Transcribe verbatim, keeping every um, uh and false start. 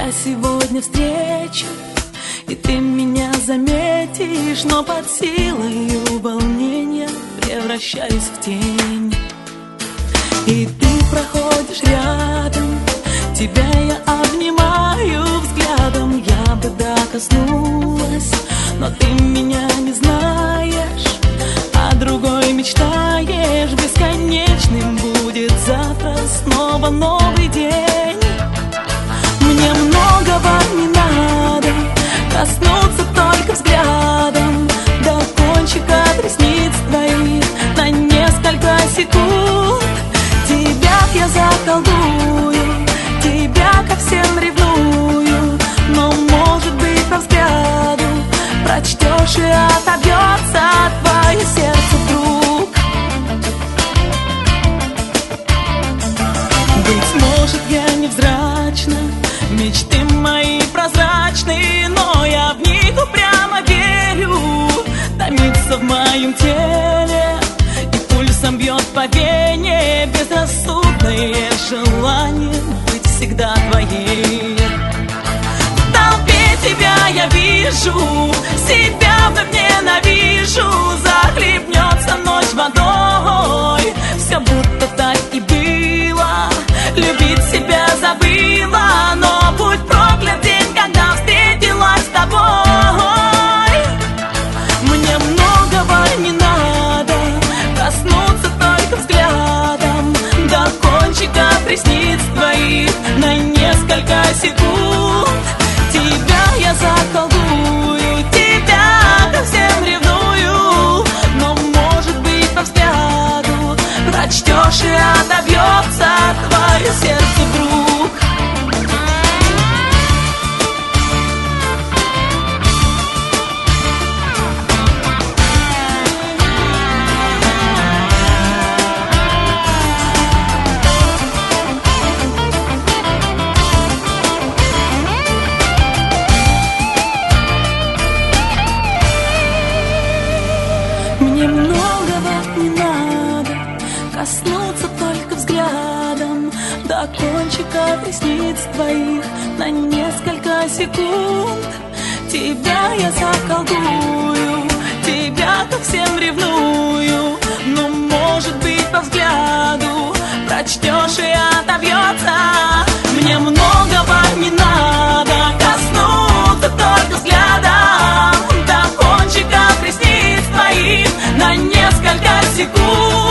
тебя сегодня встречу, и ты меня заметишь, но под силой волнения превращаюсь в тень. И ты проходишь рядом, тебя я обнимаю взглядом. Я бы докоснулась, но ты меня не знаешь, а другой мечтаешь. Бесконечным будет завтра снова новый день. Мне многого не надо, коснуться только взглядом до кончика ресниц твоих на несколько секунд. Тебя я заколдую, тебя ко всем ревную, но, может быть, по взгляду прочтешь и отобьется твое сердце вдруг. Быть может, я невзрачна, мечты мои прозрачные, но я в них упрямо верю. Томится в моем теле и пульсом бьет по вене безрассудное желание быть всегда твоей. В толпе тебя я вижу, себя вновь ненавижу. Захлебнется ночь водой, все будто так и было. Любить себя забыла, но будь проклят день, когда встретилась с тобой. Мне многого не надо, коснуться только взглядом до кончика ресниц твоих на несколько секунд. Тебя я заколдую, тебя ко всем ревную, но, может быть, по взгляду прочтешь и отобьется твое сердце вдруг. Мне многого не надо, коснуться только взглядом до кончика ресниц твоих на несколько секунд. Тебя я заколдую, тебя ко всем ревную, но, может быть, по взгляду прочтешь и отобьется. Мне многого не надо, коснуться только взглядом до кончика ресниц твоих на несколько секунд.